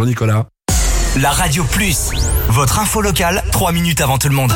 Nicolas. La Radio Plus, votre info locale, 3 minutes avant tout le monde.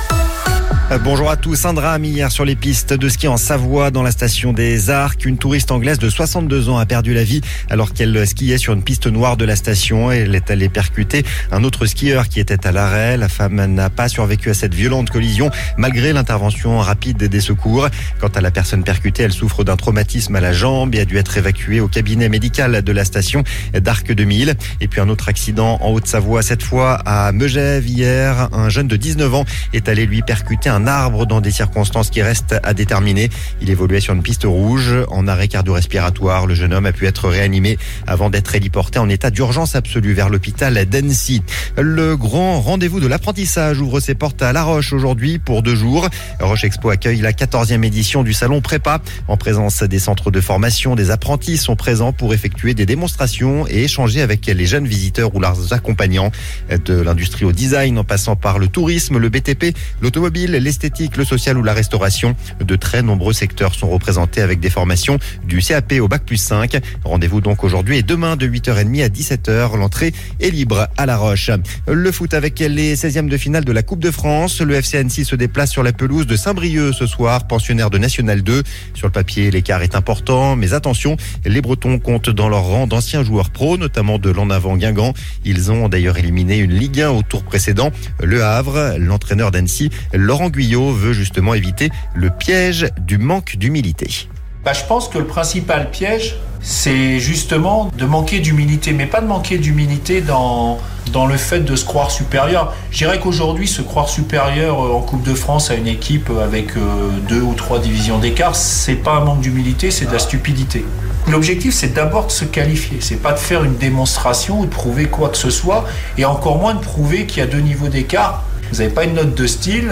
Bonjour à tous. Un drame hier sur les pistes de ski en Savoie dans la station des Arcs. Une touriste anglaise de 62 ans a perdu la vie alors qu'elle skiait sur une piste noire de la station. Elle est allée percuter un autre skieur qui était à l'arrêt. La femme n'a pas survécu à cette violente collision malgré l'intervention rapide des secours. Quant à la personne percutée, elle souffre d'un traumatisme à la jambe et a dû être évacuée au cabinet médical de la station d'Arc 2000. Et puis un autre accident en Haute-Savoie, cette fois à Megève hier. Un jeune de 19 ans est allé lui percuter un arbre dans des circonstances qui restent à déterminer. Il évoluait sur une piste rouge. En arrêt cardio-respiratoire, le jeune homme a pu être réanimé avant d'être héliporté en état d'urgence absolue vers l'hôpital d'Annecy. Le grand rendez-vous de l'apprentissage ouvre ses portes à La Roche aujourd'hui pour 2 jours. Roche Expo accueille la 14e édition du salon Prépa. En présence des centres de formation, des apprentis sont présents pour effectuer des démonstrations et échanger avec les jeunes visiteurs ou leurs accompagnants. De l'industrie au design en passant par le tourisme, le BTP, l'automobile, l'esthétique, le social ou la restauration. De très nombreux secteurs sont représentés avec des formations du CAP au Bac+5. Rendez-vous donc aujourd'hui et demain de 8h30 à 17h. L'entrée est libre à La Roche. Le foot avec les 16e de finale de la Coupe de France. Le FC Annecy se déplace sur la pelouse de Saint-Brieuc ce soir, pensionnaire de National 2. Sur le papier, l'écart est important, mais attention, les Bretons comptent dans leur rang d'anciens joueurs pros, notamment de l'en avant Guingamp. Ils ont d'ailleurs éliminé une Ligue 1 au tour précédent. Le Havre, l'entraîneur d'Annecy, Laurent Guyot, veut justement éviter le piège du manque d'humilité. Je pense que le principal piège, c'est justement de manquer d'humilité, mais pas de manquer d'humilité dans le fait de se croire supérieur. Je dirais qu'aujourd'hui, se croire supérieur en Coupe de France à une équipe avec 2 ou 3 divisions d'écart, c'est pas un manque d'humilité, c'est de la stupidité. L'objectif, c'est d'abord de se qualifier. C'est pas de faire une démonstration ou de prouver quoi que ce soit, et encore moins de prouver qu'il y a 2 niveaux d'écart. Vous n'avez pas une note de style,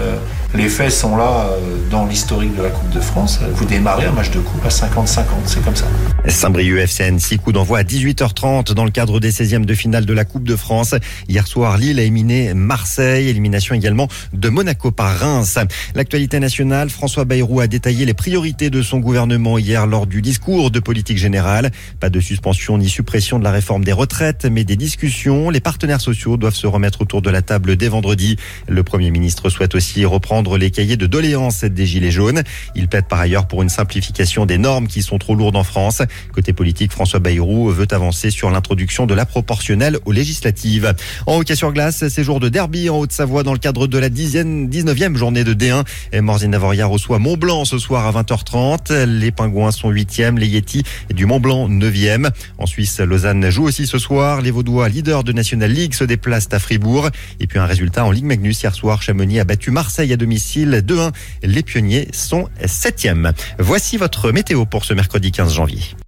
les faits sont là dans l'historique de la Coupe de France. Vous démarrez un match de coupe à 50-50, c'est comme ça. Saint-Brieuc FC Annecy, coup d'envoi à 18h30 dans le cadre des 16e de finale de la Coupe de France. Hier soir, Lille a éliminé Marseille, élimination également de Monaco par Reims. L'actualité nationale, François Bayrou a détaillé les priorités de son gouvernement hier lors du discours de politique générale. Pas de suspension ni suppression de la réforme des retraites, mais des discussions. Les partenaires sociaux doivent se remettre autour de la table dès vendredi. Le Premier ministre souhaite aussi reprendre les cahiers de doléances des Gilets jaunes. Il plaide par ailleurs pour une simplification des normes qui sont trop lourdes en France. Côté politique, François Bayrou veut avancer sur l'introduction de la proportionnelle aux législatives. En hockey sur glace, séjour de derby en Haute-Savoie dans le cadre de la 19e journée de D1. Morzine-Navoria reçoit Mont-Blanc ce soir à 20h30. Les Pingouins sont 8e, les Yetis du Mont-Blanc 9e. En Suisse, Lausanne joue aussi ce soir. Les Vaudois, leaders de National League, se déplacent à Fribourg. Et puis un résultat en Ligue Magnus hier soir, Chamonix a battu Marseille à domicile 2-1. Les Pionniers sont 7e. Voici votre météo pour ce mercredi 15 janvier.